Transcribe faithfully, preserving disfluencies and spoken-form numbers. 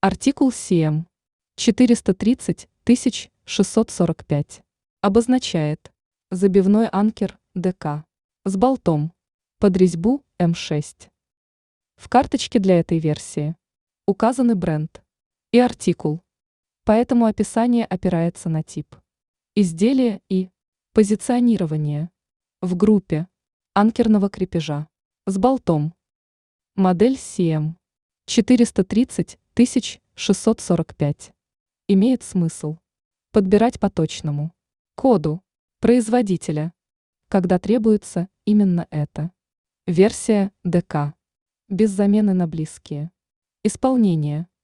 Артикул семь четыреста тридцать тысяч шестьсот сорок пять обозначает забивной анкер ДК с болтом под резьбу эм шесть. В карточке для этой версии указаны бренд и артикул, поэтому описание опирается на тип изделия и позиционирование в группе анкерного крепежа с болтом. Модель семь четыреста тридцать тысяч шестьсот сорок пять имеет смысл подбирать по точному коду производителя, когда требуется именно это. Версия ДК без замены на близкие. Исполнение.